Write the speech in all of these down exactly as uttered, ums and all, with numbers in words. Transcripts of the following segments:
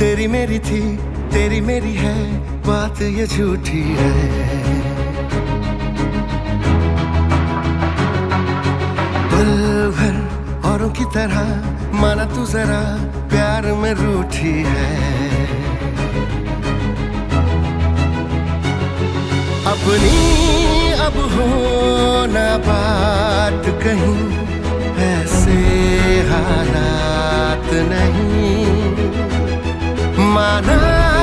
तेरी मेरी थी, तेरी मेरी है, बात ये झूठी है। पल भर औरों की तरह माना तू जरा प्यार में रूठी है। अपनी अब हो ना बात कहीं, ऐसे हालात नहीं। माना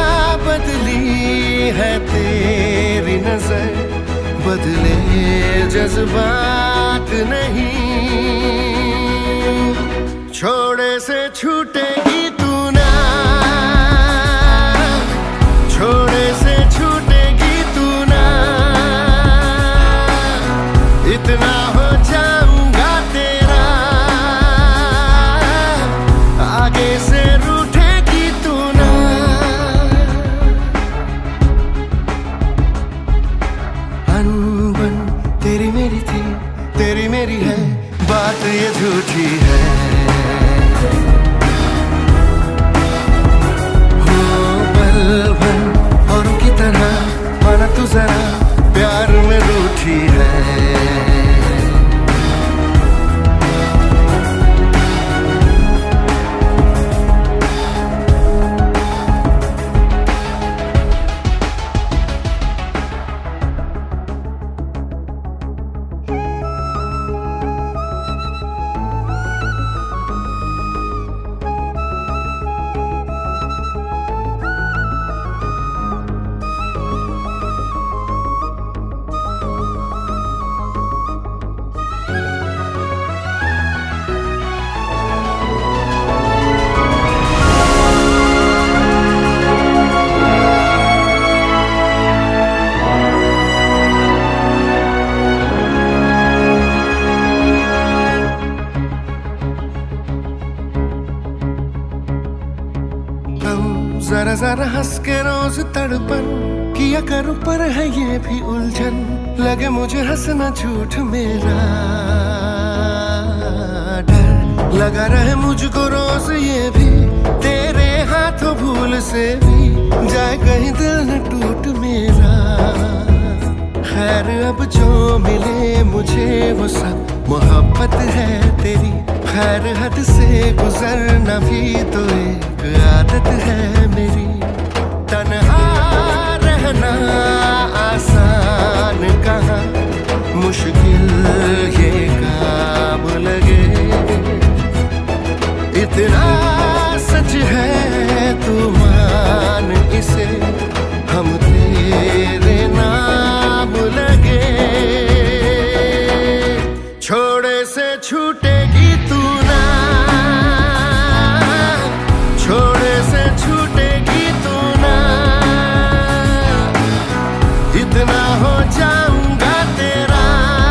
बदली है तेरी नजर, बदले जज्बात नहीं। छोड़े से छूटेगी तू ना, छोड़े से छूटेगी तू ना। इतना हो जाऊंगा तेरा, आगे से रूठेगी तू ना। अनबन तेरी मेरी थी, तेरी मेरी है, बात ये झूठी है। हो पल भर औरों की तरह माना तू जरा प्यार में रूठी है। जरा जरा हंस के रोज तड़पन किया करूं, पर है ये भी उलझन। लगे मुझे हंसना झूठ मेरा डर, लगा रहे मुझको रोज ये भी तेरे हाथों भूल से भी जाए कहीं दिल न टूट मेरा। खैर अब जो मिले मुझे वो सब मोहब्बत है तेरी। खैर हद से गुजरना भी तो एक आदत है मेरी। तन्हा रहना आसान कहाँ, मुश्किल ये काम लगे। इतना सच है तू मान इसे, हम तेरे नाम लगे। छोड़े से छूटेगी तू ना, छोड़े से छूटेगी तू ना। इतना हो जाऊंगा तेरा,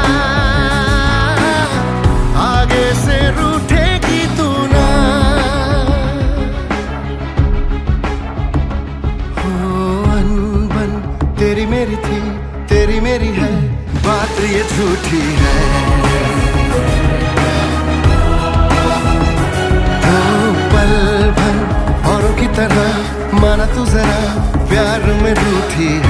आगे से रूठेगी तू ना। हो अनबन तेरी मेरी थी, तेरी मेरी है, बात ये झूठी है। तरह माना तू जरा प्यार में रूठी है।